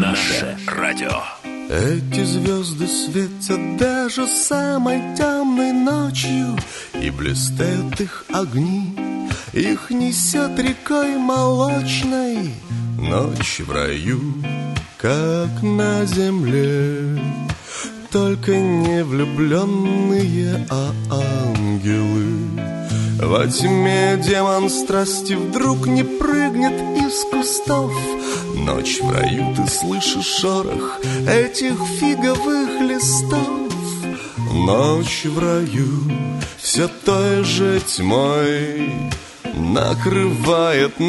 Наше радио. Эти звезды светят даже самой темной ночью, и блестят их огни, их несет рекой молочной. Ночь в раю, как на земле, только не влюбленные, а ангелы. Во тьме демон страсти вдруг не прыгнет из кустов. Ночь в раю, ты слышишь шорох этих фиговых листов. Ночь в раю все той же тьмой накрывает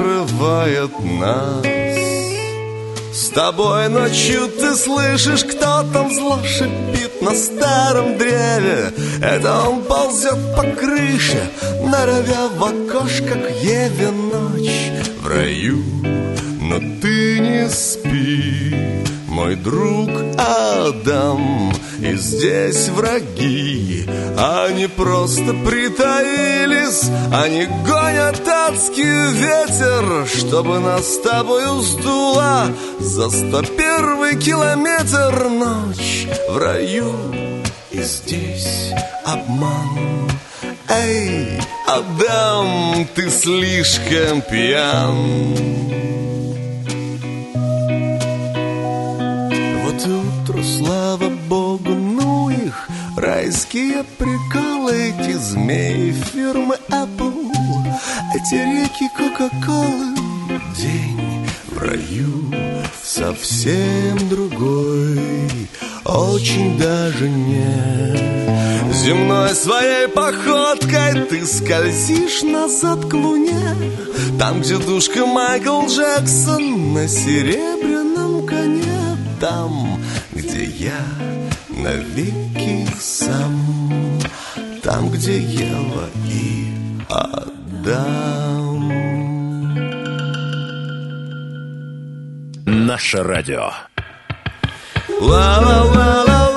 нас. С тобой ночью ты слышишь, кто там зло шипит на старом древе. Это он ползет по крыше, норовя в окошко к Еве. Ночь в раю, но ты не спи, мой друг Адам. И здесь враги, они просто притаились, они гонят адский ветер, чтобы нас с тобою сдуло за 101-й километр. Ночь в раю, и здесь обман. Эй, Адам, ты слишком пьян. Вот и утро, слава богу, ну их райские приколы, эти змеи фирмы Apple, эти реки Кока-Колы. День в раю совсем другой, очень даже не земной. Своей походкой ты скользишь назад к луне, там, где душка Майкл Джексон на серебряном коне. Там, где я навеки сам, там, где Ева и Адам. Наше радио. Ла-ла-ла-ла.